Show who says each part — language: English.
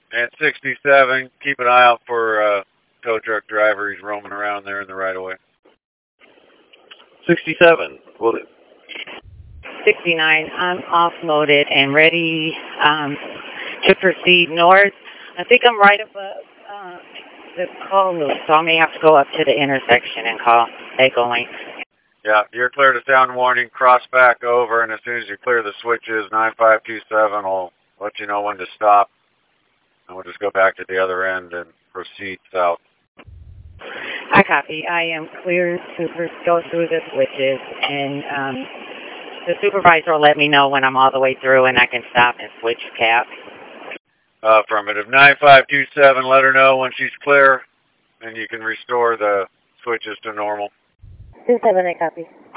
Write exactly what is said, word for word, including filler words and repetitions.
Speaker 1: And sixty-seven, keep an eye out for uh, tow truck driver. He's roaming around there in the right of way.
Speaker 2: sixty-seven, will do.
Speaker 3: sixty-nine, I'm offloaded and ready um, to proceed north. I think I'm right above uh, the call loop, so I may have to go up to the intersection and call Echo Link.
Speaker 1: Yeah, you're clear to sound warning, cross back over, and as soon as you clear the switches, nine five two seven will let you know when to stop. And we'll just go back to the other end and proceed south.
Speaker 3: I copy. I am clear to go through the switches, and um, the supervisor will let me know when I'm all the way through and I can stop and switch cabs.
Speaker 1: Uh, affirmative. nine five two seven, let her know when she's clear, and you can restore the switches to normal.
Speaker 3: two seven, I copy.